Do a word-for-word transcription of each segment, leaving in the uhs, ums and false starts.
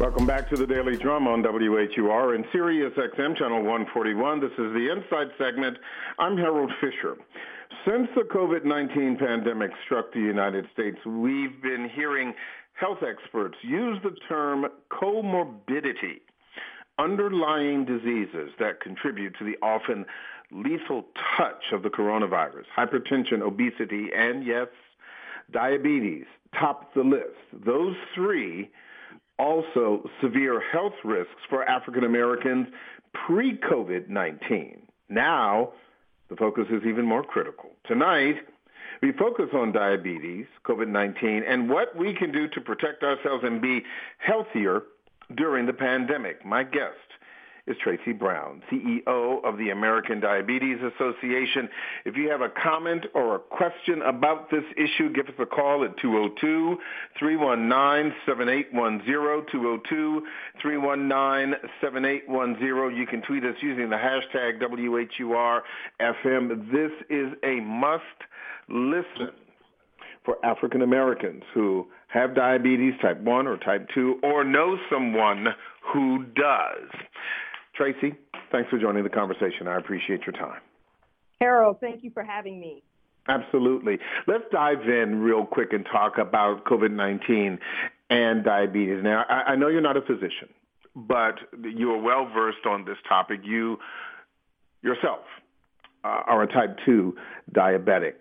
Welcome back to the Daily Drum on W H U R and Sirius X M Channel one forty-one. This is the Insight segment. I'm Harold Fisher. Since the COVID nineteen pandemic struck the United States, we've been hearing health experts use the term comorbidity, underlying diseases that contribute to the often lethal touch of the coronavirus. Hypertension, obesity, and yes, diabetes top the list. Those three also severe health risks for African Americans pre-COVID nineteen. Now, the focus is even more critical. Tonight, we focus on diabetes, COVID nineteen, and what we can do to protect ourselves and be healthier during the pandemic. My guest is Tracy Brown, C E O of the American Diabetes Association. If you have a comment or a question about this issue, give us a call at two oh two, three one nine, seven eight one zero, two oh two, three one nine, seven eight one zero. You can tweet us using the hashtag W H U R F M. This is a must-listen for African Americans who have diabetes type one or type two or know someone who does. Tracy, thanks for joining the conversation. I appreciate your time. Harold, thank you for having me. Absolutely. Let's dive in real quick and talk about COVID nineteen and diabetes. Now, I, I know you're not a physician, but you are well-versed on this topic. You yourself uh, are a type two diabetic.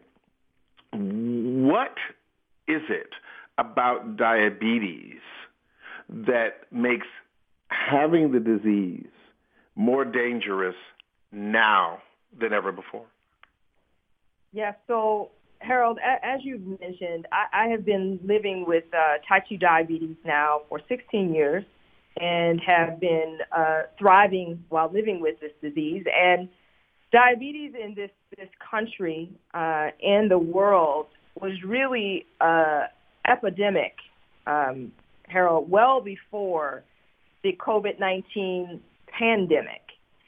What is it about diabetes that makes having the disease more dangerous now than ever before? Yeah, so Harold, as you mentioned, I, I have been living with uh, type two diabetes now for sixteen years and have been uh, thriving while living with this disease. And diabetes in this, this country uh, and the world was really uh, epidemic, um, Harold, well before the COVID nineteen pandemic.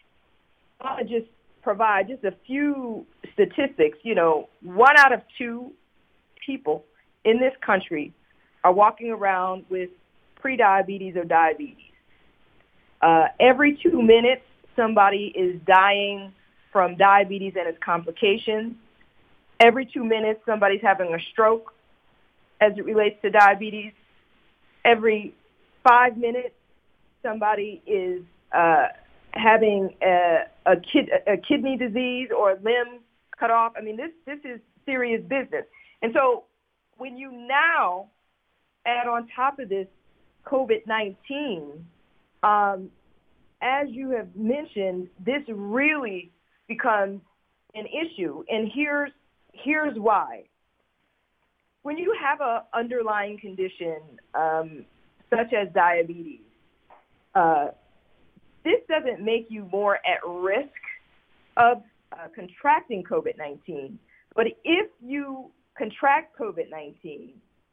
I want to just provide just a few statistics. You know, one out of two people in this country are walking around with prediabetes or diabetes. Uh, every two minutes, somebody is dying from diabetes and its complications. Every two minutes, somebody's having a stroke as it relates to diabetes. Every five minutes, somebody is uh, having a, a, kid, a kidney disease or a limb cut off. I mean, this, this is serious business. And so when you now add on top of this COVID nineteen, um, as you have mentioned, this really becomes an issue. And here's, here's why. When you have an underlying condition um, such as diabetes, uh, this doesn't make you more at risk of uh, contracting COVID nineteen. But if you contract COVID nineteen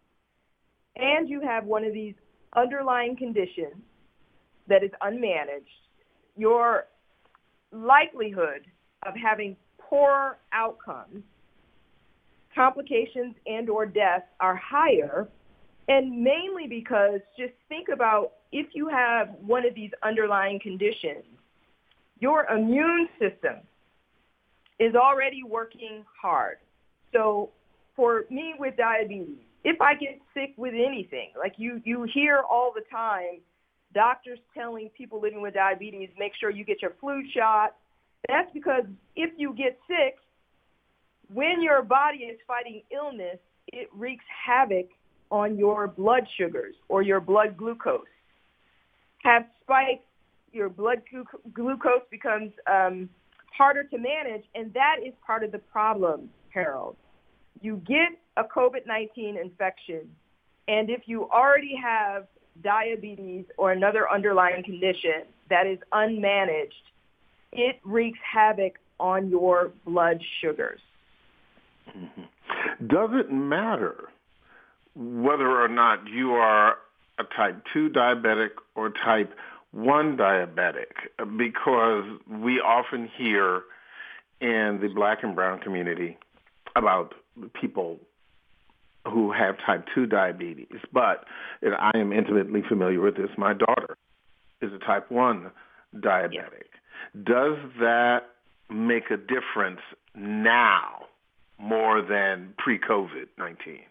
and you have one of these underlying conditions that is unmanaged, your likelihood of having poor outcomes, complications, and or death are higher. And mainly because just think about if you have one of these underlying conditions, your immune system is already working hard. So for me with diabetes, if I get sick with anything, like you, you hear all the time, doctors telling people living with diabetes, make sure you get your flu shot. That's because if you get sick, when your body is fighting illness, it wreaks havoc on your blood sugars or your blood glucose. Have spikes, your blood glu- glucose becomes um, harder to manage, and that is part of the problem, Harold. You get a COVID nineteen infection, and if you already have diabetes or another underlying condition that is unmanaged, it wreaks havoc on your blood sugars. Mm-hmm. Does it matter whether or not you are a type two diabetic or type one diabetic? Because we often hear in the black and brown community about people who have type two diabetes, but and I am intimately familiar with this. My daughter is a type one diabetic. Yeah. Does that make a difference now more than pre-COVID nineteen?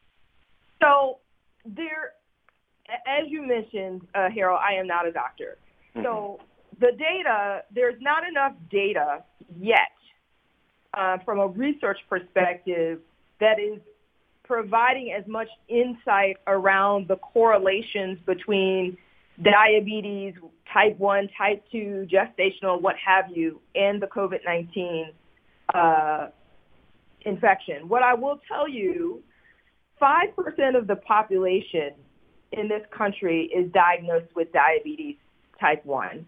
So there, as you mentioned, uh, Harold, I am not a doctor. Mm-hmm. So the data, there's not enough data yet uh, from a research perspective that is providing as much insight around the correlations between diabetes, type one, type two, gestational, what have you, and the COVID nineteen uh, infection. What I will tell you, five percent of the population in this country is diagnosed with diabetes type one.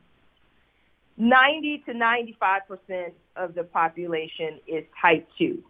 ninety to ninety-five percent of the population is type two.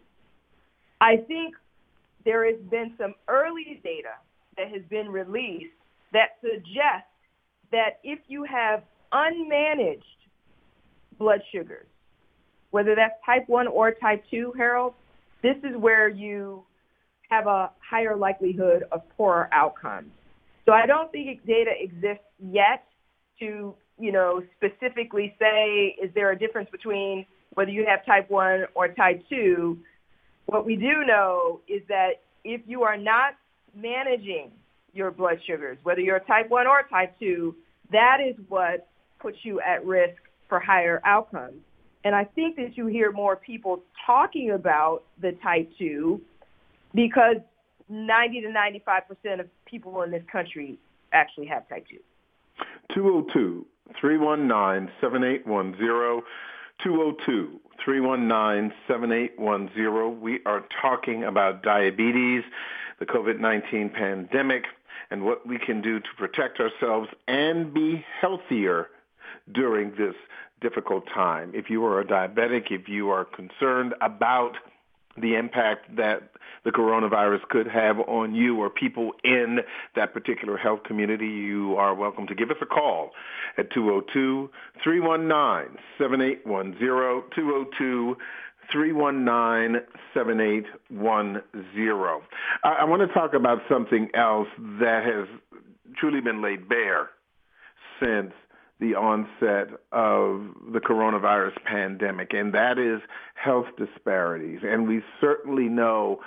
I think there has been some early data that has been released that suggests that if you have unmanaged blood sugars, whether that's type one or type two, Harold, this is where you have a higher likelihood of poorer outcomes. So I don't think data exists yet to, you know, specifically say, is there a difference between whether you have type one or type two? What we do know is that if you are not managing your blood sugars, whether you're type one or type two, that is what puts you at risk for higher outcomes. And I think that you hear more people talking about the type two because ninety to ninety-five percent of people in this country actually have type two. two oh two, three one nine, seven eight one zero, two oh two, three one nine, seven eight one zero. We are talking about diabetes, the COVID nineteen pandemic, and what we can do to protect ourselves and be healthier during this difficult time. If you are a diabetic, if you are concerned about the impact that the coronavirus could have on you or people in that particular health community, you are welcome to give us a call at two oh two, three one nine, seven eight one zero, two oh two, three one nine, seven eight one zero. I, I want to talk about something else that has truly been laid bare since the onset of the coronavirus pandemic, and that is health disparities. And we certainly know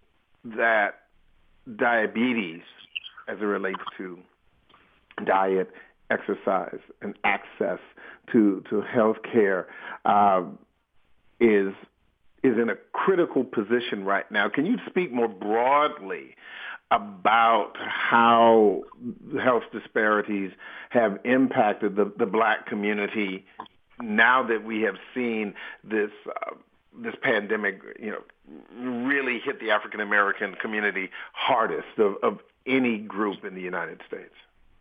that diabetes, as it relates to diet, exercise, and access to, to health care, uh, is is in a critical position right now. Can you speak more broadly about how health disparities have impacted the, the black community now that we have seen this uh, this pandemic, you know, really hit the African American community hardest of, of any group in the United States?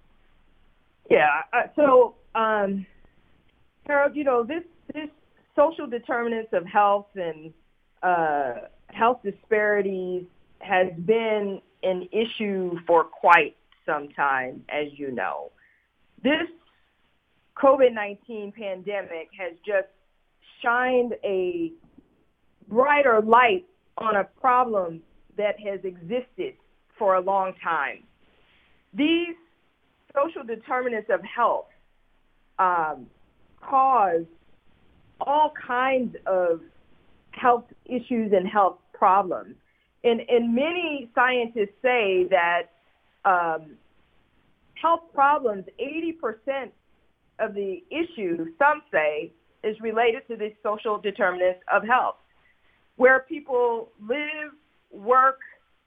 Yeah. Uh, so, um, Harold, you know, this this social determinants of health and uh, health disparities has been an issue for quite some time, as you know. This COVID nineteen pandemic has just shined a brighter light on a problem that has existed for a long time. These social determinants of health um, cause all kinds of health issues and health problems. And, and many scientists say that um, health problems, eighty percent of the issue, some say, is related to the social determinants of health, where people live, work,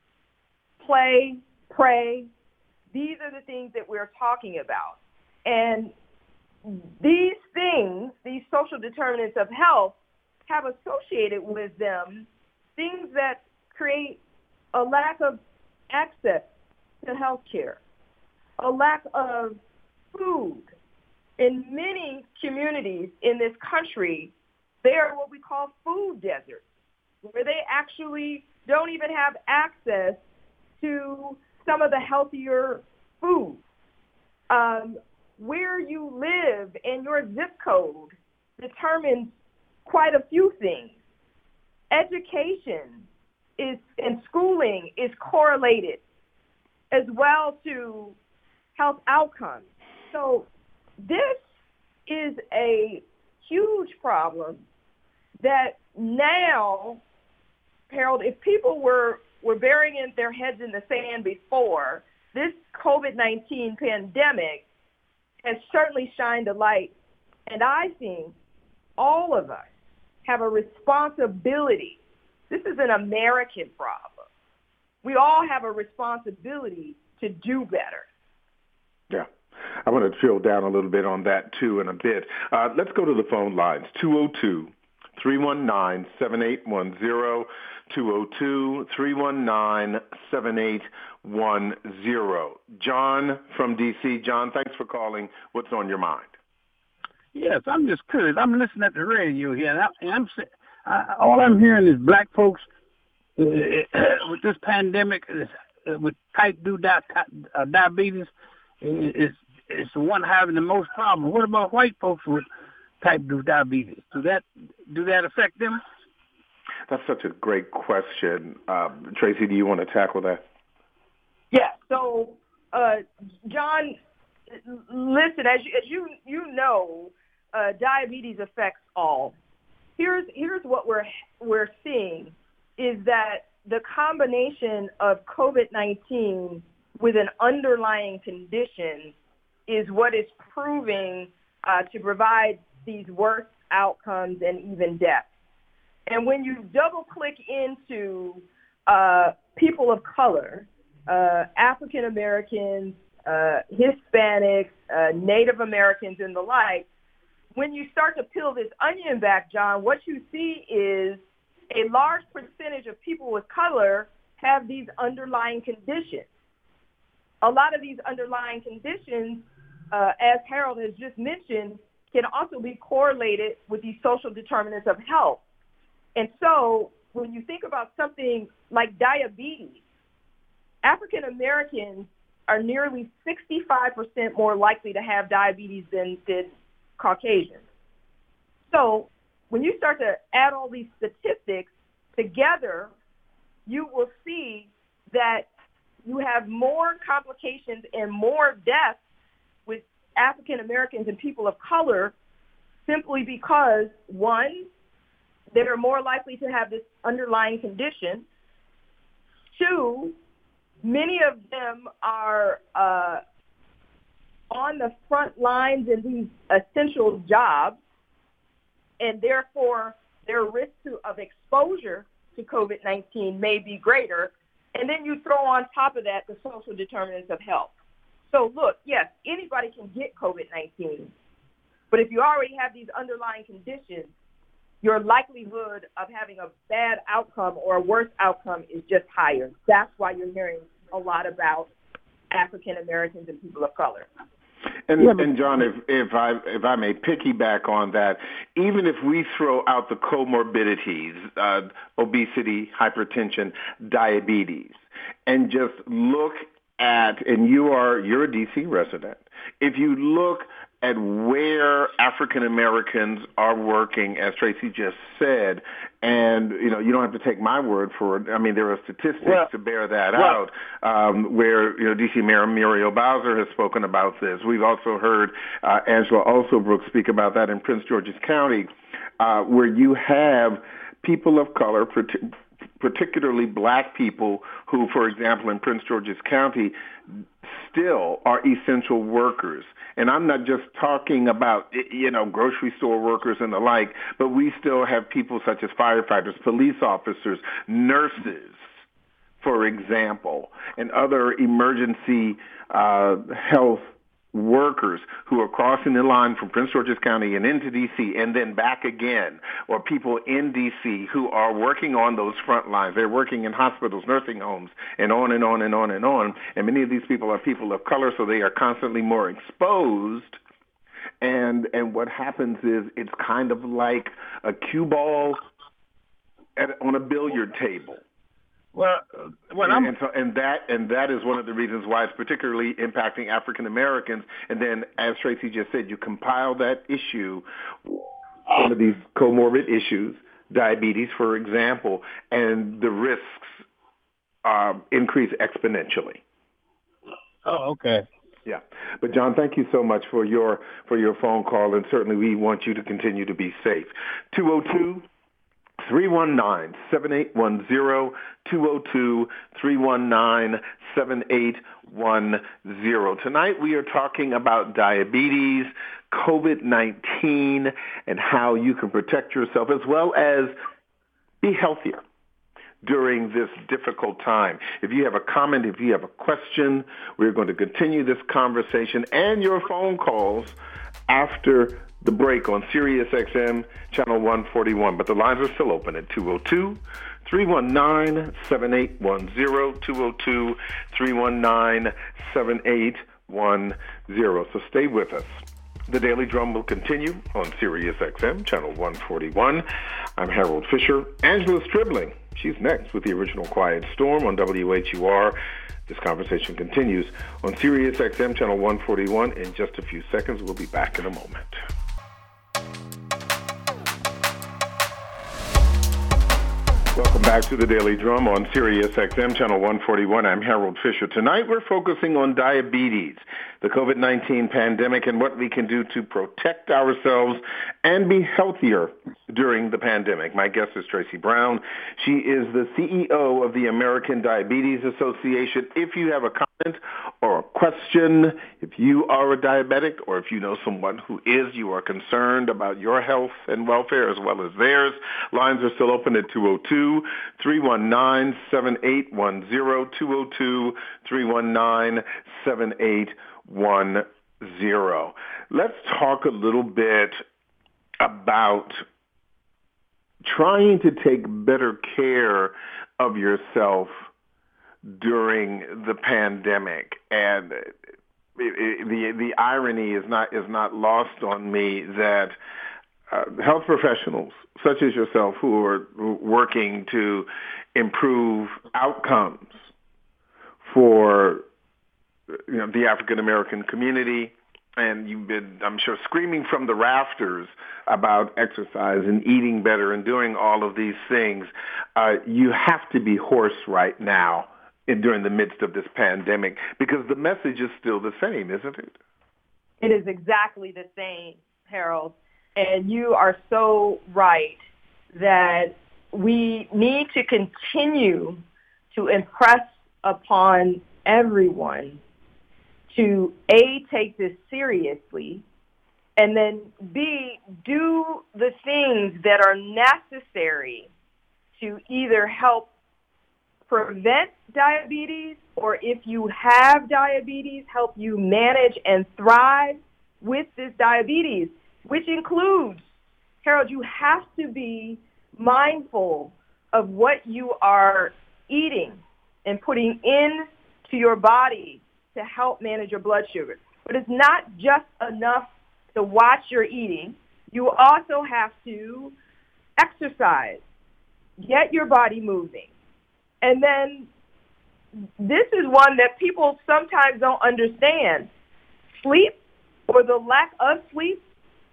play, pray. These are the things that we're talking about. And these things, these social determinants of health, have associated with them things that create a lack of access to health care, a lack of food. In many communities in this country, they are what we call food deserts, where they actually don't even have access to some of the healthier foods. Um, where you live and your zip code determines quite a few things. Education is and schooling is correlated as well to health outcomes. So this is a huge problem that now, Harold, if people were, were burying their heads in the sand before, this COVID nineteen pandemic has certainly shined a light. And I think all of us have a responsibility. This is an American problem. We all have a responsibility to do better. Yeah. I want to drill down a little bit on that, too, in a bit. Uh, let's go to the phone lines. two oh two, three one nine, seven eight one zero, two oh two, three one nine, seven eight one zero. John from D C. John, thanks for calling. What's on your mind? Yes, I'm just curious. I'm listening at the radio here, and, I, and I'm I, all I'm hearing is black folks uh, with this pandemic, uh, with type two di- uh, diabetes, is is the one having the most problem. What about white folks with type two diabetes? Do that do that affect them? That's such a great question. Um, Tracy, do you want to tackle that? Yeah. So, uh, John, listen, as you, as you, you know, uh, diabetes affects all. Here's here's what we're we're seeing is that the combination of COVID nineteen with an underlying condition is what is proving uh, to provide these worse outcomes and even death. And when you double click into uh, people of color, uh, African Americans, uh, Hispanics, uh, Native Americans, and the like, when you start to peel this onion back, John, what you see is a large percentage of people with color have these underlying conditions. A lot of these underlying conditions, uh, as Harold has just mentioned, can also be correlated with these social determinants of health. And so when you think about something like diabetes, African Americans are nearly sixty-five percent more likely to have diabetes than, than Caucasians. So when you start to add all these statistics together, you will see that you have more complications and more deaths with African Americans and people of color simply because, one, they're more likely to have this underlying condition. Two, many of them are uh, on the front lines in these essential jobs, and therefore their risk to, of exposure to COVID nineteen may be greater. And then you throw on top of that the social determinants of health. So look, yes, anybody can get COVID nineteen, but if you already have these underlying conditions, your likelihood of having a bad outcome or a worse outcome is just higher. That's why you're hearing a lot about African Americans and people of color. And, and John, if, if I if I may piggyback on that, even if we throw out the comorbidities, uh, obesity, hypertension, diabetes, and just look at, and you are you're a D C resident, if you look at where African Americans are working, as Tracy just said, and you know you don't have to take my word for it. I mean, there are statistics well, to bear that well, out. Um, where you know D C Mayor Muriel Bowser has spoken about this. We've also heard uh, Angela Alsobrook speak about that in Prince George's County, uh, where you have people of color, particularly black people, who, for example, in Prince George's County, still are essential workers. And I'm not just talking about, you know, grocery store workers and the like, but we still have people such as firefighters, police officers, nurses, for example, and other emergency uh, health workers who are crossing the line from Prince George's County and into D C and then back again, or people in D C who are working on those front lines. They're working in hospitals, nursing homes, and on and on and on and on. And many of these people are people of color, so they are constantly more exposed. And and what happens is it's kind of like a cue ball at, on a billiard table. Well, well and, and, so, and that and that is one of the reasons why it's particularly impacting African Americans. And then, as Tracy just said, you compile that issue, some of these comorbid issues, diabetes, for example, and the risks uh, increase exponentially. Oh, okay. Yeah. But, John, thank you so much for your for your phone call, and certainly we want you to continue to be safe. two oh two, three one nine, seven eight one zero, two oh two, three one nine, seven eight one zero. Tonight we are talking about diabetes, COVID nineteen, and how you can protect yourself as well as be healthier during this difficult time. If you have a comment, if you have a question, we're going to continue this conversation and your phone calls after the break on Sirius X M channel one forty-one. But the lines are still open at two oh two, three one nine, seven eight one zero, two oh two, three one nine, seven eight one zero. So stay with us. The Daily Drum will continue on Sirius X M channel one forty-one. I'm Harold Fisher. Angela Stribling, she's next with the original Quiet Storm on W H U R. This conversation continues on Sirius X M channel one forty-one in just a few seconds. We'll be back in a moment. Welcome back to the Daily Drum on Sirius X M channel one forty-one. I'm Harold Fisher. Tonight we're focusing on diabetes, the COVID nineteen pandemic, and what we can do to protect ourselves and be healthier during the pandemic. My guest is Tracy Brown. She is the C E O of the American Diabetes Association. If you have a comment or a question, if you are a diabetic or if you know someone who is, you are concerned about your health and welfare as well as theirs, lines are still open at two oh two, three one nine, seven eight one zero, two oh two, three one nine, seven eight one zero. Let's talk a little bit about trying to take better care of yourself during the pandemic. And it, it, the the irony is not is not lost on me that uh, health professionals such as yourself who are working to improve outcomes for you know the African American community, and you've been, I'm sure, screaming from the rafters about exercise and eating better and doing all of these things. Uh, you have to be hoarse right now in, during the midst of this pandemic because the message is still the same, isn't it? It is exactly the same, Harold. And you are so right that we need to continue to impress upon everyone to A, take this seriously, and then B, do the things that are necessary to either help prevent diabetes or if you have diabetes, help you manage and thrive with this diabetes, which includes, Harold, you have to be mindful of what you are eating and putting into your body to help manage your blood sugar. But it's not just enough to watch your eating. You also have to exercise, get your body moving. And then this is one that people sometimes don't understand. Sleep or the lack of sleep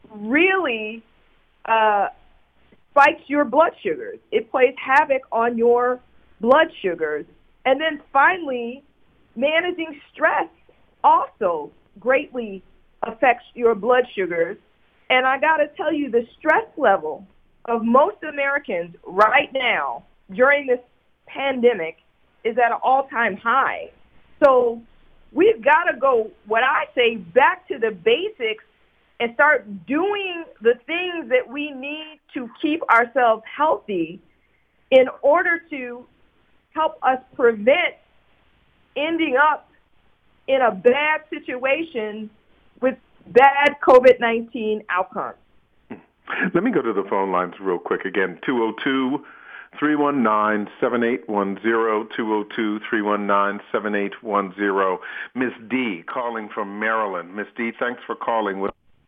really uh, spikes your blood sugars. It plays havoc on your blood sugars. And then finally, managing stress also greatly affects your blood sugars. And I got to tell you, the stress level of most Americans right now during this pandemic is at an all-time high. So we've got to go, what I say, back to the basics and start doing the things that we need to keep ourselves healthy in order to help us prevent ending up in a bad situation with bad COVID nineteen outcomes. Let me go to the phone lines real quick again. two oh two, three one nine, seven eight one zero, two oh two, three one nine, seven eight one zero. Miss D calling from Maryland. Miss D, thanks for calling.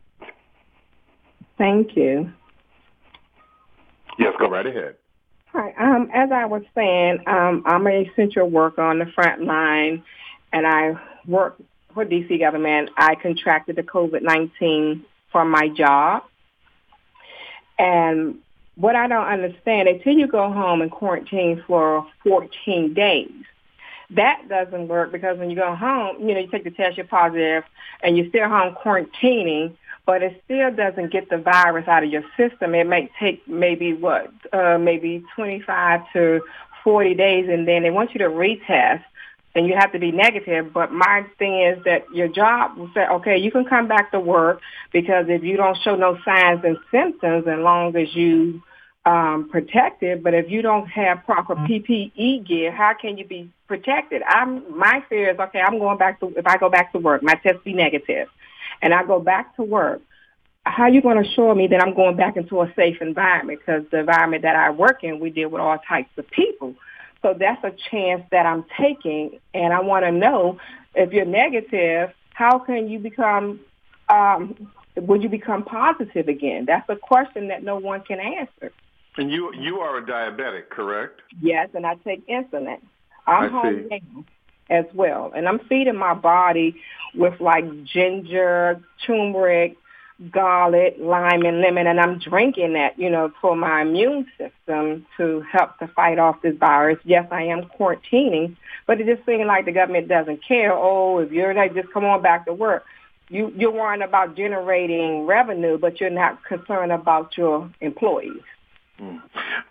Thank you. Yes, go right ahead. Hi. Um, as I was saying, um, I'm an essential worker on the front line, and I work for D C government. I contracted the COVID nineteen from my job, and what I don't understand, until you go home and quarantine for fourteen days, that doesn't work because when you go home, you know, you take the test, you're positive, and you're still home quarantining, but it still doesn't get the virus out of your system. It may take maybe, what, uh, maybe twenty-five to forty days, and then they want you to retest, and you have to be negative. But my thing is that your job will say, okay, you can come back to work because if you don't show no signs and symptoms, as long as you um, protected, but if you don't have proper P P E gear, how can you be protected? I'm my fear is, okay, I'm going back to, if I go back to work, my test be negative, and I go back to work, how are you going to assure me that I'm going back into a safe environment? Because the environment that I work in, we deal with all types of people. So that's a chance that I'm taking, and I want to know if you're negative, how can you become, um, will you become positive again? That's a question that no one can answer. And you you are a diabetic, correct? Yes, and I take insulin. I'm I home see. now as well, and I'm feeding my body with like ginger, turmeric, garlic, lime, and lemon, and I'm drinking that, you know, for my immune system to help to fight off this virus. Yes, I am quarantining, but it just seems like the government doesn't care. Oh, if you're not, just come on back to work. You, you're worrying about generating revenue, but you're not concerned about your employees. Mm.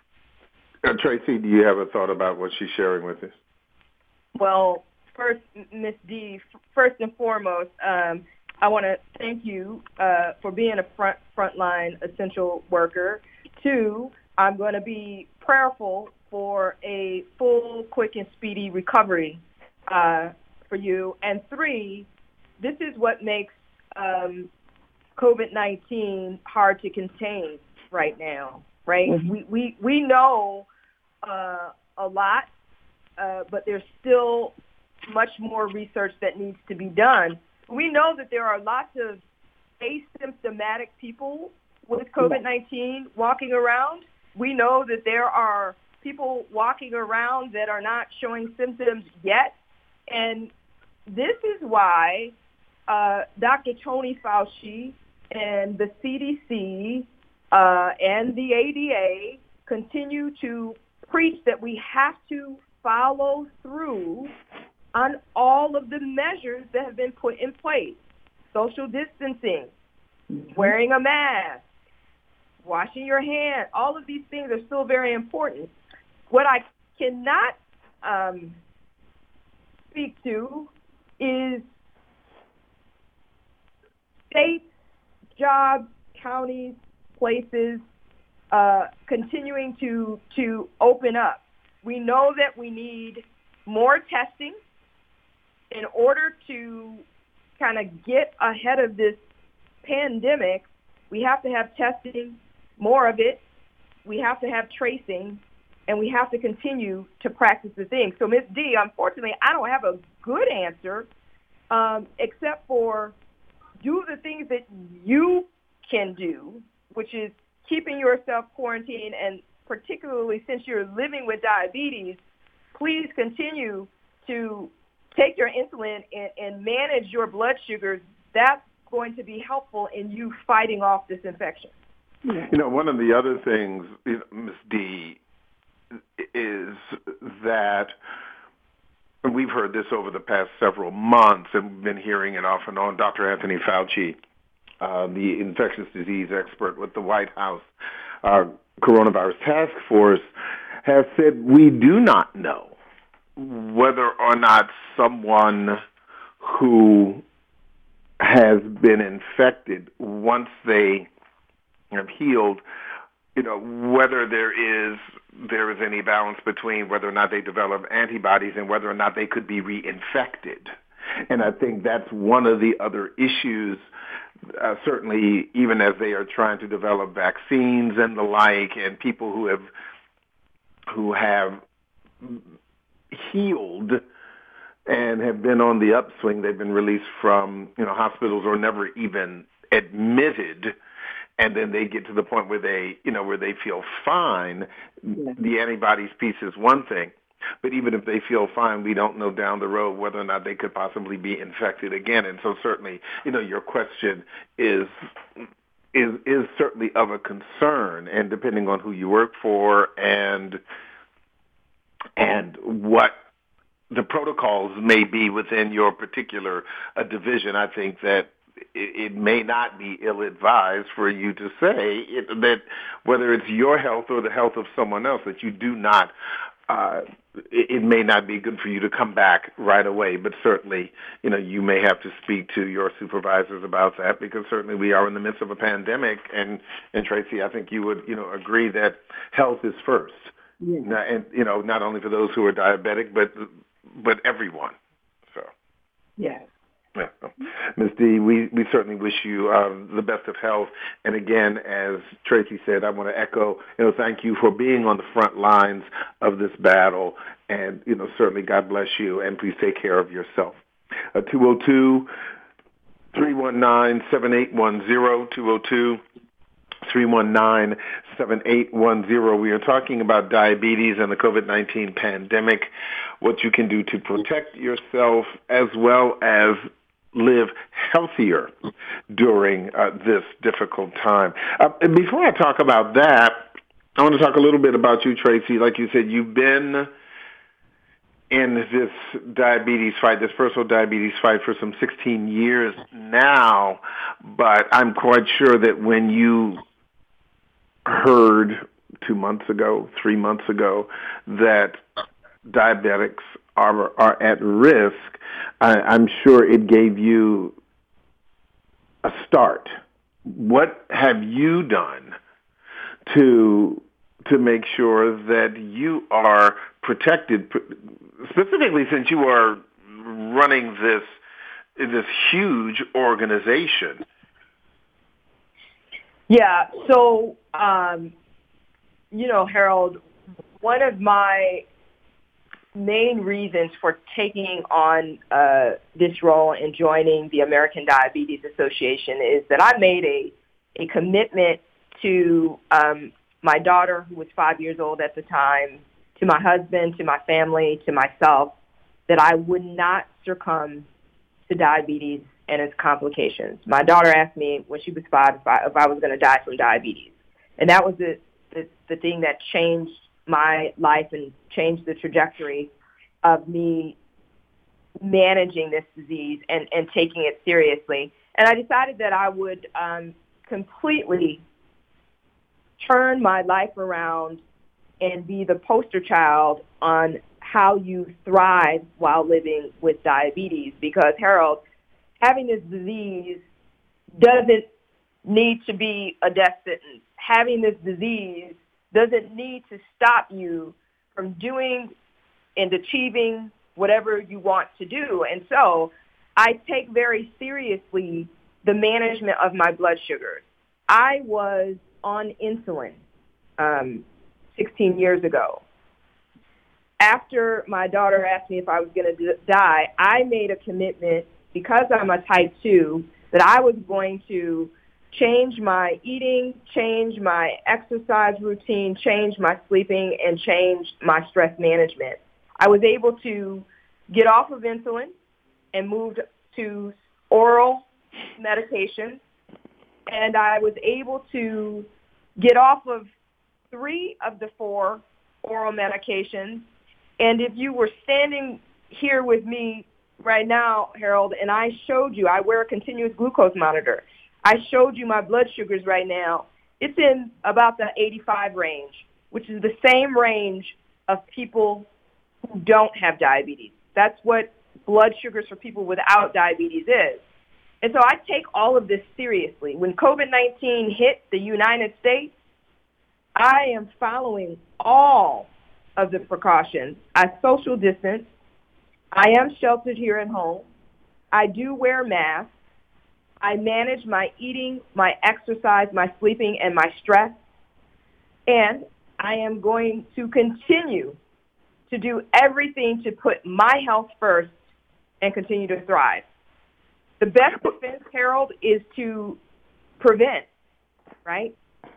Uh, Tracy, do you have a thought about what she's sharing with us? Well, first, Miz D, first and foremost, um, I want to thank you uh, for being a front frontline essential worker. Two, I'm going to be prayerful for a full, quick, and speedy recovery uh, for you. And three, this is what makes um, COVID nineteen hard to contain right now, right? Mm-hmm. We, we, we know uh, a lot, uh, but there's still much more research that needs to be done. We know that there are lots of asymptomatic people with COVID nineteen walking around. We know that there are people walking around that are not showing symptoms yet. And this is why uh, Doctor Tony Fauci and the C D C uh, and the A D A continue to preach that we have to follow through on all of the measures that have been put in place. Social distancing, mm-hmm. wearing a mask, washing your hands, all of these things are still very important. What I cannot um, speak to is states, jobs, counties, places uh, continuing to, to open up. We know that we need more testing in order to kind of get ahead of this pandemic. We have to have testing, more of it. We have to have tracing, and we have to continue to practice the thing. So, Miz D, unfortunately, I don't have a good answer um, except for do the things that you can do, which is keeping yourself quarantined, and particularly since you're living with diabetes, please continue to take your insulin and, and manage your blood sugars. That's going to be helpful in you fighting off this infection. You know, one of the other things, Miz D, is that we've heard this over the past several months, and we've been hearing it off and on. Doctor Anthony Fauci, uh, the infectious disease expert with the White House uh, coronavirus task force, has said we do not know whether or not someone who has been infected, once they have healed, you know, whether there is there is any balance between whether or not they develop antibodies and whether or not they could be reinfected. And I think that's one of the other issues, uh, certainly even as they are trying to develop vaccines and the like, and people who have who have healed and have been on the upswing. They've been released from, you know, hospitals or never even admitted, and then they get to the point where they, you know, where they feel fine. Yeah. The antibodies piece is one thing, but even if they feel fine, we don't know down the road whether or not they could possibly be infected again. And so certainly, you know, your question is is is certainly of a concern, and depending on who you work for and and what the protocols may be within your particular uh, division, I think that it, it may not be ill-advised for you to say it, that whether it's your health or the health of someone else, that you do not, uh, it, it may not be good for you to come back right away, but certainly, you know, you may have to speak to your supervisors about that, because certainly we are in the midst of a pandemic, and, and Tracy, I think you would, you know, agree that health is first. Yeah. Now, and, you know, not only for those who are diabetic, but but everyone. So, yes. Yeah. Miz D, we, we certainly wish you uh, the best of health. And again, as Tracy said, I want to echo, you know, thank you for being on the front lines of this battle. And, you know, certainly God bless you, and please take care of yourself. Uh, two oh two, three one nine, seven eight one zero, two oh two, three one nine, seven eight one zero. We are talking about diabetes and the COVID nineteen pandemic, what you can do to protect yourself as well as live healthier during uh, this difficult time. Uh, and before I talk about that, I want to talk a little bit about you, Tracy. Like you said, you've been in this diabetes fight, this personal diabetes fight for some sixteen years now, but I'm quite sure that when you heard two months ago, three months ago, that diabetics are are at risk, I, I'm sure it gave you a start. What have you done to to make sure that you are protected, specifically since you are running this this huge organization? Yeah, so, um, you know, Harold, one of my main reasons for taking on uh, this role and joining the American Diabetes Association is that I made a, a commitment to um, my daughter, who was five years old at the time, to my husband, to my family, to myself, that I would not succumb to diabetes and its complications. My daughter asked me when she was five if I, if I was going to die from diabetes. And that was the, the, the thing that changed my life and changed the trajectory of me managing this disease and, and taking it seriously. And I decided that I would um, completely turn my life around and be the poster child on how you thrive while living with diabetes. Because, Harold, having this disease doesn't need to be a death sentence. Having this disease doesn't need to stop you from doing and achieving whatever you want to do. And so I take very seriously the management of my blood sugars. I was on insulin um, sixteen years ago. After my daughter asked me if I was going to die, I made a commitment, because I'm a type two, that I was going to change my eating, change my exercise routine, change my sleeping, and change my stress management. I was able to get off of insulin and moved to oral medications, and I was able to get off of three of the four oral medications. And if you were standing here with me right now, Harold, and I showed you, I wear a continuous glucose monitor. I showed you my blood sugars right now. It's in about the eighty-five range, which is the same range of people who don't have diabetes. That's what blood sugars for people without diabetes is. And so I take all of this seriously. When COVID nineteen hit the United States, I am following all of the precautions. I social distance. I am sheltered here at home. I do wear masks. I manage my eating, my exercise, my sleeping, and my stress. And I am going to continue to do everything to put my health first and continue to thrive. The best defense, Harold, is to prevent, right?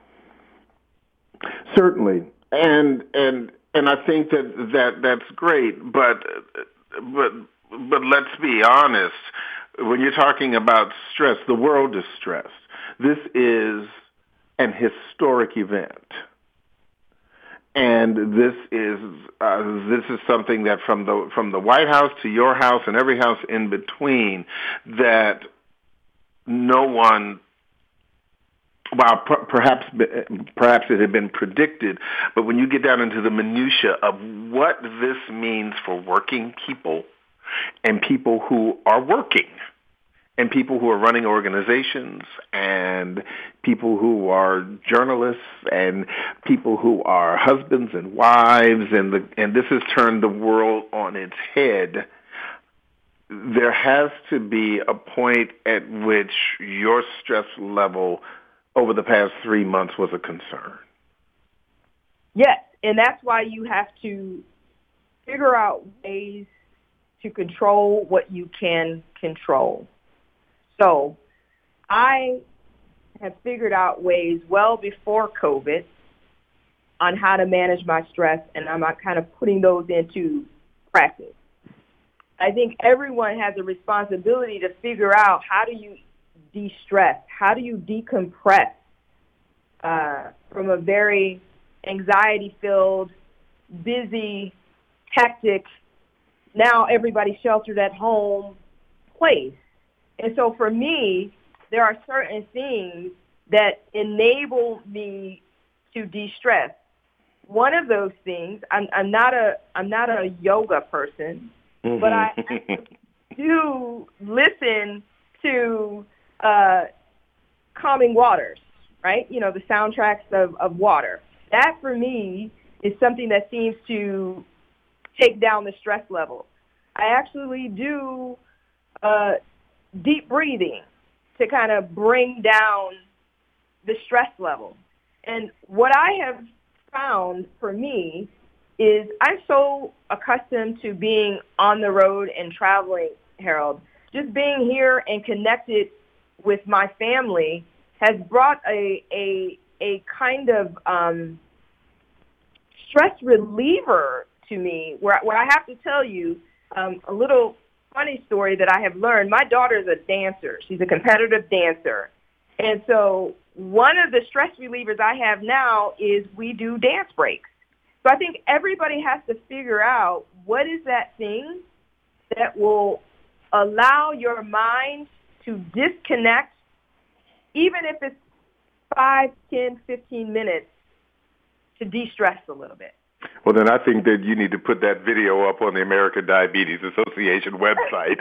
Certainly. And and and I think that, that that's great, but but but let's be honest. When you're talking about stress, the world is stressed. This is an historic event. And this is uh, this is something that from the from the White House to your house and every house in between, that no one, well, per- perhaps perhaps it had been predicted, but when you get down into the minutia of what this means for working people and people who are working, and people who are running organizations, and people who are journalists, and people who are husbands and wives, and the, and this has turned the world on its head, there has to be a point at which your stress level over the past three months was a concern. Yes, and that's why you have to figure out ways to control what you can control. So I have figured out ways well before COVID on how to manage my stress, and I'm kind of putting those into practice. I think everyone has a responsibility to figure out how do you de-stress, how do you decompress uh, from a very anxiety-filled, busy, hectic, now everybody sheltered at home place. And so for me, there are certain things that enable me to de-stress. One of those things, I'm, I'm not a I'm not a yoga person, mm-hmm. but I do listen to uh, calming waters, right? You know, the soundtracks of, of water. That for me is something that seems to take down the stress level. I actually do uh, deep breathing to kind of bring down the stress level. And what I have found for me is I'm so accustomed to being on the road and traveling, Harold. Just being here and connected with my family has brought a a a kind of um, stress reliever to me, where where I have to tell you um, a little funny story that I have learned. My daughter is a dancer. She's a competitive dancer. And so one of the stress relievers I have now is we do dance breaks. So I think everybody has to figure out what is that thing that will allow your mind to disconnect, even if it's five, ten, fifteen minutes, to de-stress a little bit. Well, then I think that you need to put that video up on the American Diabetes Association website.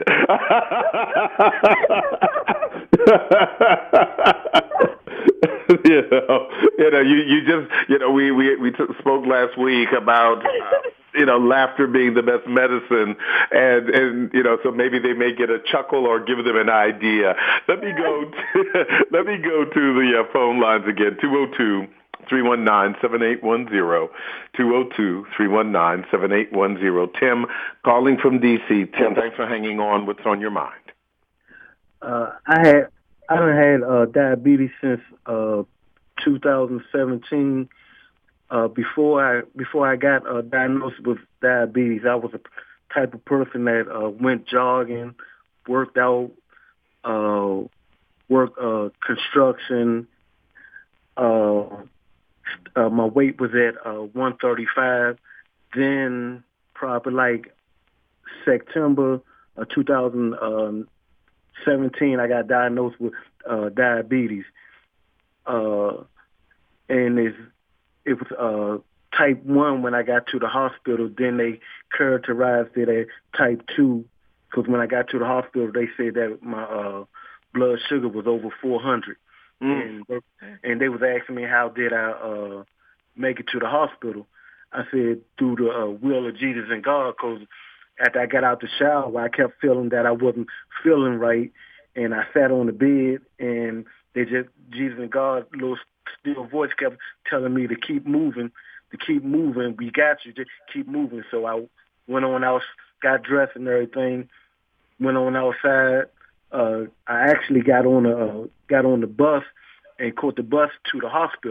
you know, you know, you, you just, you know, we we we t- spoke last week about, uh, you know, laughter being the best medicine, and and you know, so maybe they may get a chuckle or give them an idea. Let me go. To, let me go to the uh, phone lines again. two oh two three one nine, seven eight one zero, two oh two three one nine, seven eight one zero. Tim, calling from D C. Tim, thanks for hanging on. What's on your mind? Uh, I had I done had uh, diabetes since uh, two thousand seventeen. Uh, before I before I got uh, diagnosed with diabetes, I was a type of person that uh, went jogging, worked out, uh, worked uh, construction. Uh, Uh, my weight was at uh, one thirty-five. Then probably like September of two thousand seventeen, I got diagnosed with uh, diabetes. Uh, and it's, it was uh, type one when I got to the hospital. Then they characterized it as type two, because when I got to the hospital, they said that my uh, blood sugar was over four hundred. Mm. And, and they was asking me how did I uh, make it to the hospital. I said through the uh, will of Jesus and God, because after I got out the shower, I kept feeling that I wasn't feeling right, and I sat on the bed, and they just Jesus and God, little still voice kept telling me to keep moving, to keep moving. We got you, just keep moving. So I went on out, got dressed and everything, went on outside. Uh, I actually got on a uh, got on the bus and caught the bus to the hospital.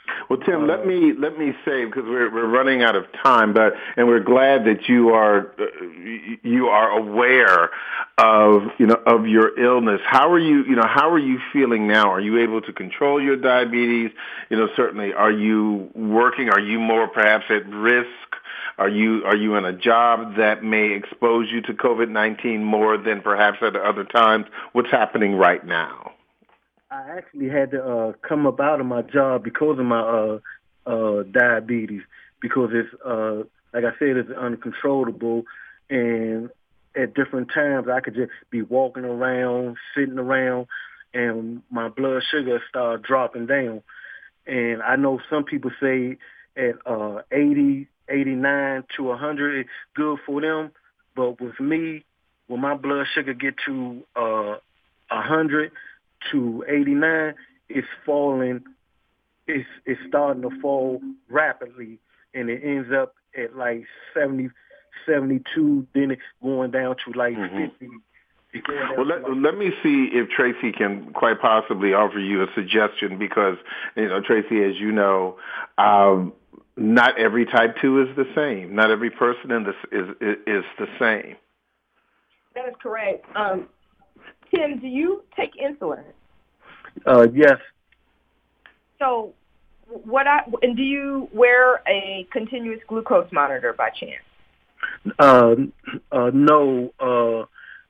Well, Tim, uh, let me let me say, because we're we're running out of time, but and we're glad that you are uh, you are aware of you know of your illness. How are you you know how are you feeling now? Are you able to control your diabetes? You know, certainly. Are you working? Are you more perhaps at risk? Are you are you in a job that may expose you to COVID nineteen more than perhaps at other times? What's happening right now? I actually had to uh, come up out of my job because of my uh, uh, diabetes, because it's, uh, like I said, it's uncontrollable. And at different times, I could just be walking around, sitting around, and my blood sugar start dropping down. And I know some people say at uh, eighty, eighty-nine to one hundred, it's good for them. But with me, when my blood sugar get to uh, one hundred, to eighty-nine, it's falling, it's it's starting to fall rapidly, and it ends up at like seventy, seventy-two, then it's going down to like mm-hmm. fifty. Well, let, like let me see if Tracy can quite possibly offer you a suggestion, because, you know, Tracy, as you know, um, not every type two is the same. Not every person in this is, is, is the same. That is correct. Um, Tim, do you take insulin? Uh, yes. So, what I and do you wear a continuous glucose monitor by chance? Uh, uh, no. Uh,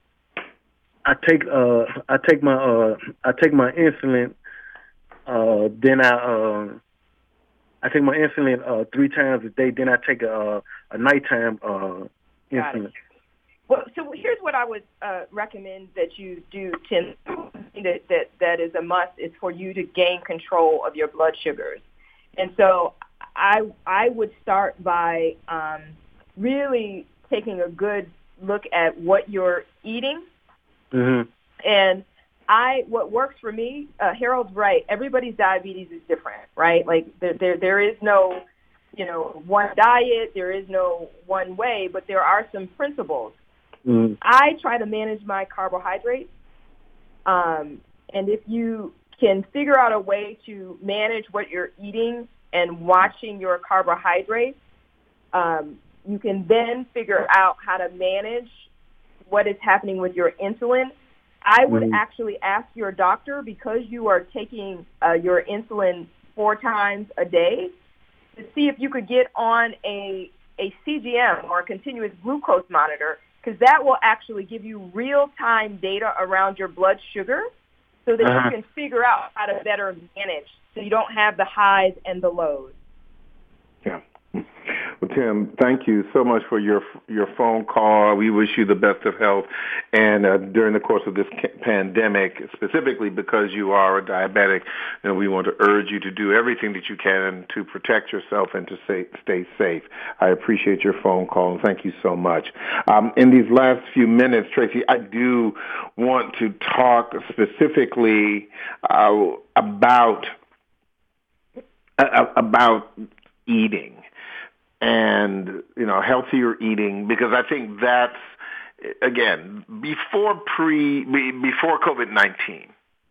I take uh, I take my uh, I take my insulin. Uh, then I uh, I take my insulin uh, three times a day. Then I take a a nighttime uh, insulin. Well, so here's what I would uh, recommend that you do, Tim. That, that that is a must is for you to gain control of your blood sugars, and so I I would start by um, really taking a good look at what you're eating, mm-hmm. and I what works for me. Uh, Harold's right. Everybody's diabetes is different, right? Like there there there is no you know one diet. There is no one way, but there are some principles. Mm. I try to manage my carbohydrates, um, and if you can figure out a way to manage what you're eating and watching your carbohydrates, um, you can then figure out how to manage what is happening with your insulin. I would mm. actually ask your doctor, because you are taking uh, your insulin four times a day, to see if you could get on a, a C G M, or a continuous glucose monitor, because that will actually give you real-time data around your blood sugar, so that uh-huh. you can figure out how to better manage, so you don't have the highs and the lows. Yeah. Well, Tim, thank you so much for your your phone call. We wish you the best of health, and uh, during the course of this pandemic, specifically because you are a diabetic, you know, we want to urge you to do everything that you can to protect yourself and to stay, stay safe. I appreciate your phone call, and thank you so much. Um, in these last few minutes, Tracy, I do want to talk specifically uh, about uh, about eating. And, you know, healthier eating, because I think that's, again, before pre, before COVID nineteen,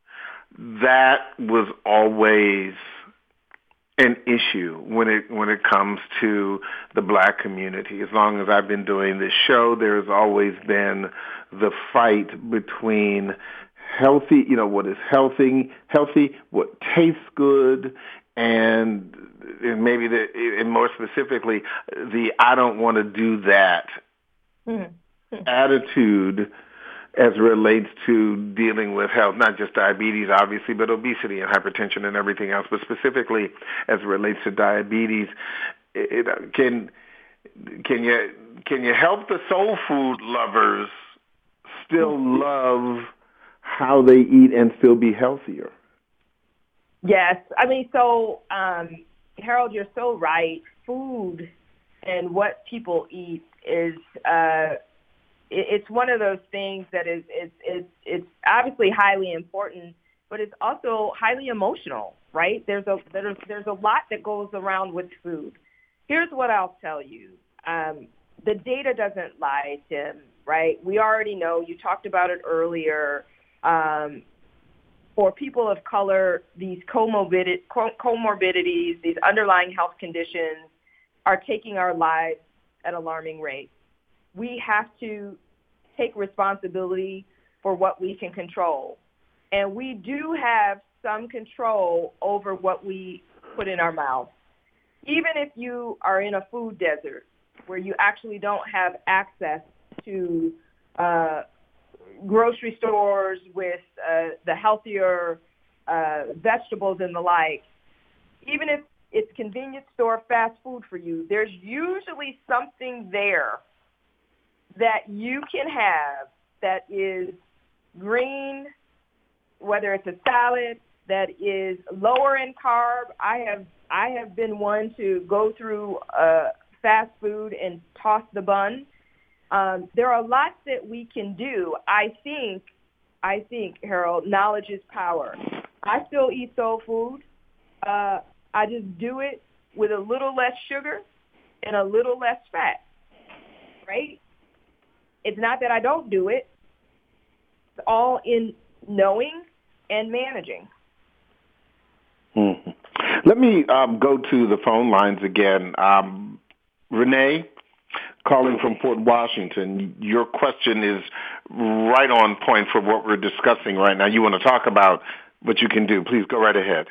that was always an issue when it, when it comes to the black community. As long as I've been doing this show, there's always been the fight between healthy, you know, what is healthy, healthy, what tastes good, and and maybe the, and more specifically, the I don't want to do that mm-hmm. attitude as it relates to dealing with health, not just diabetes, obviously, but obesity and hypertension and everything else, but specifically as it relates to diabetes. It, it, can can you can you help the soul food lovers still love how they eat and still be healthier? Yes. I mean, so, um, Harold, you're so right. Food and what people eat is, uh, it, it's one of those things that is, it's, it's, it's obviously highly important, but it's also highly emotional, right? There's a, there's, there's a lot that goes around with food. Here's what I'll tell you. Um, the data doesn't lie, Tim, right? We already know, you talked about it earlier. Um, for people of color, these comorbid- comorbidities, these underlying health conditions are taking our lives at alarming rates. We have to take responsibility for what we can control. And we do have some control over what we put in our mouth. Even if you are in a food desert where you actually don't have access to uh, grocery stores with uh, the healthier uh, vegetables and the like, even if it's convenience store fast food for you, there's usually something there that you can have that is green, whether it's a salad that is lower in carb. I have I have been one to go through uh, fast food and toss the bun. Um, there are lots that we can do. I think, I think, Harold, knowledge is power. I still eat soul food. Uh, I just do it with a little less sugar and a little less fat, right? It's not that I don't do it. It's all in knowing and managing. Mm-hmm. Let me um, go to the phone lines again. Um, Renee, calling from Fort Washington, your question is right on point for what we're discussing right now. You want to talk about what you can do. Please go right ahead.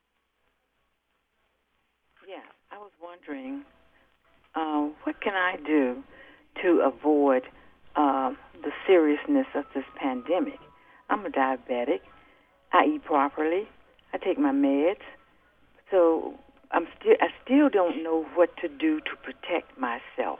Yeah, I was wondering, uh, what can I do to avoid uh, the seriousness of this pandemic? I'm a diabetic. I eat properly. I take my meds. So I'm still, I still don't know what to do to protect myself.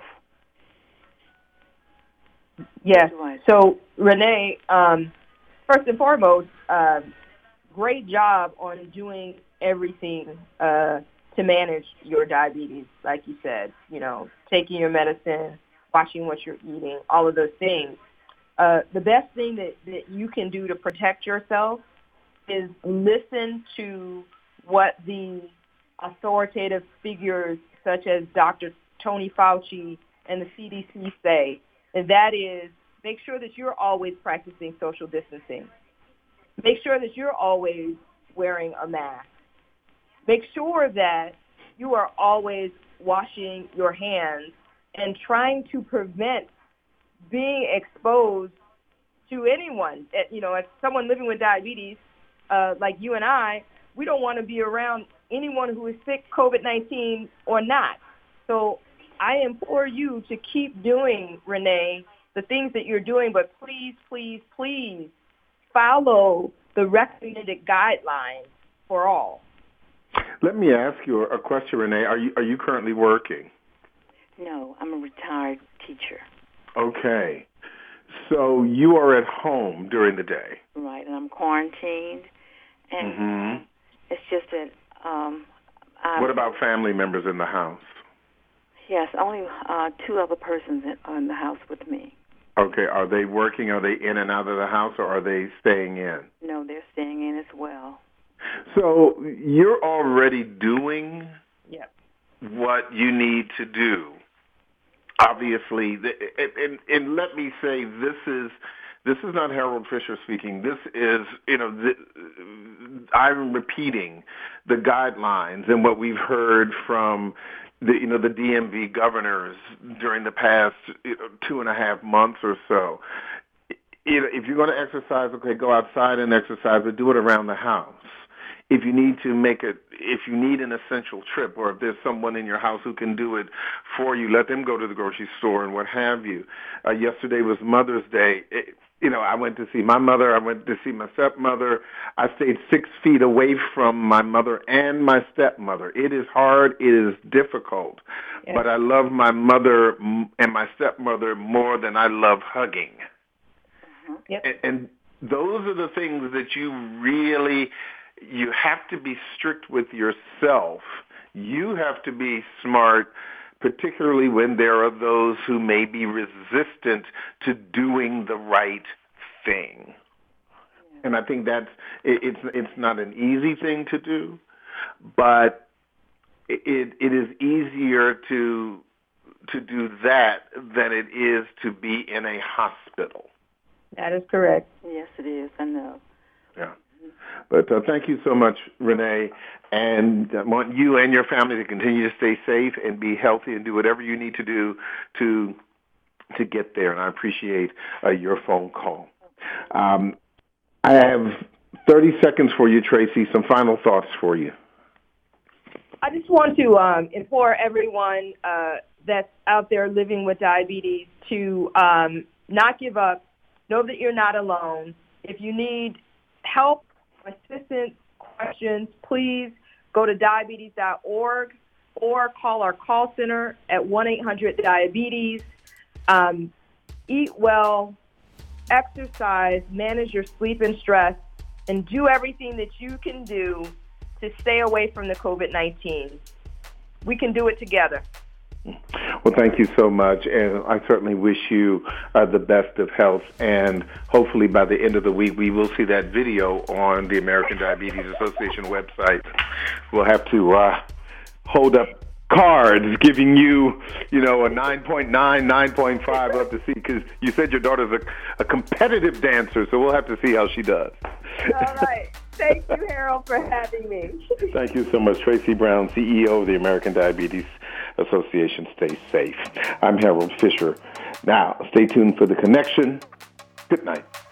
Yes. So, Renee, um, first and foremost, uh, great job on doing everything uh, to manage your diabetes, like you said, you know, taking your medicine, watching what you're eating, all of those things. Uh, the best thing that, that you can do to protect yourself is listen to what the authoritative figures such as Doctor Tony Fauci and the C D C say, and that is make sure that you're always practicing social distancing. Make sure that you're always wearing a mask. Make sure that you are always washing your hands and trying to prevent being exposed to anyone. You know, as someone living with diabetes, uh, like you and I, we don't want to be around anyone who is sick, COVID nineteen or not. So I implore you to keep doing, Renee, the things that you're doing, but please, please, please follow the recommended guidelines for all. Let me ask you a question, Renee. Are you are you currently working? No, I'm a retired teacher. Okay. So you are at home during the day. Right, and I'm quarantined. And mm-hmm. It's just that... Um, I'm, what about family members in the house? Yes, only uh, two other persons in, in the house with me. Okay. Are they working? Are they in and out of the house, or are they staying in? No, they're staying in as well. So you're already doing yep. what you need to do. Obviously, and, and, and let me say, this is this is not Harold Fisher speaking. This is, you know, the, I'm repeating the guidelines and what we've heard from the, you know, the D M V governors during the past you know, two and a half months or so. You know, if you're going to exercise, okay, go outside and exercise, but do it around the house. If you need to make it, if you need an essential trip, or if there's someone in your house who can do it for you, let them go to the grocery store and what have you. Uh, yesterday was Mother's Day. It, you know, I went to see my mother. I went to see my stepmother. I stayed six feet away from my mother and my stepmother. It is hard. It is difficult. Yes. But I love my mother and my stepmother more than I love hugging. Mm-hmm. Yep. And, and those are the things that you really... You have to be strict with yourself. You have to be smart, particularly when there are those who may be resistant to doing the right thing. And I think that's it's it's not an easy thing to do, but it it is easier to to do that than it is to be in a hospital. That is correct. Yes, it is. I know. Yeah. But uh, thank you so much, Renee. And I want you and your family to continue to stay safe and be healthy and do whatever you need to do to to get there. And I appreciate uh, your phone call. Um, I have thirty seconds for you, Tracy. Some final thoughts for you. I just want to um, implore everyone uh, that's out there living with diabetes to um, not give up. Know that you're not alone. If you need help, assistance, questions, please go to diabetes dot org or call our call center at one eight hundred diabetes. Um, eat well, exercise, manage your sleep and stress, and do everything that you can do to stay away from the COVID nineteen. We can do it together. Well, thank you so much, and I certainly wish you uh, the best of health, and hopefully by the end of the week we will see that video on the American Diabetes Association website. We'll have to uh, hold up cards giving you, you know, a nine point nine, nine point five up to see, because you said your daughter's a, a competitive dancer, so we'll have to see how she does. All right. Thank you, Harold, for having me. Thank you so much. Tracy Brown, C E O of the American Diabetes Association. Stay safe. I'm Harold Fisher. Now, stay tuned for The Connection. Good night.